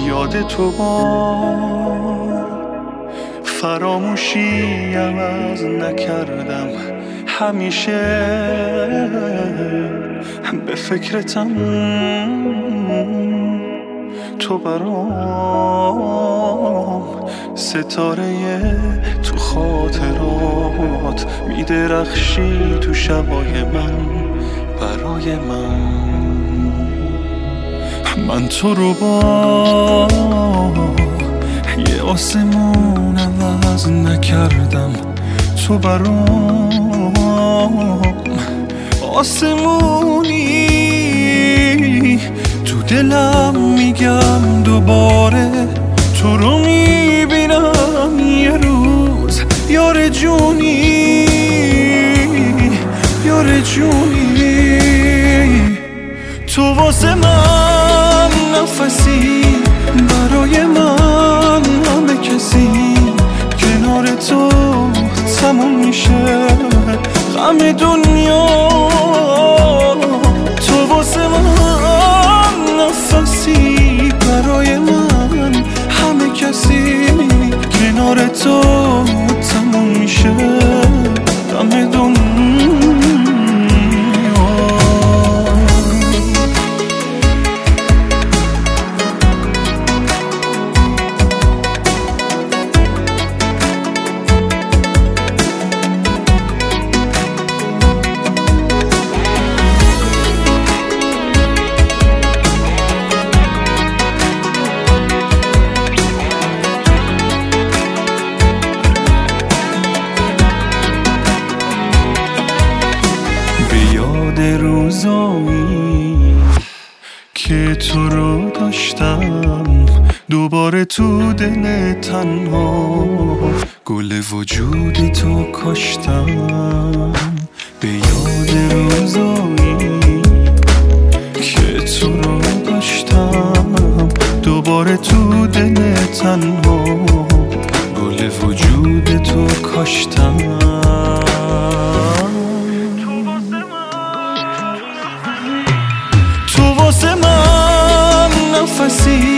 یاد تو با فراموشی عوض نکردم، همیشه به فکرتم، تو برام ستاره تو خاطرات میدرخشی تو شبای من، برای من تو رو با یه آسمون عوض نکردم، تو برام آسمونی، تو دلم میگم دوباره تو رو میبینم یه روز، یار جونی یار جونی، تو واسه من نفسی، برای من همه کسی، کنار تو تموم میشه غم دنیا، تو واسه من نفسی، برای من همه کسی، کنار تو تموم میشه غم دنیا. روزایی که تو رو داشتم، دوباره تو دل تنها گل وجود تو کاشتم، به یاد روزایی که تو رو داشتم، دوباره تو دل تنها گل وجود تو کاشتم، واسه من نفسی،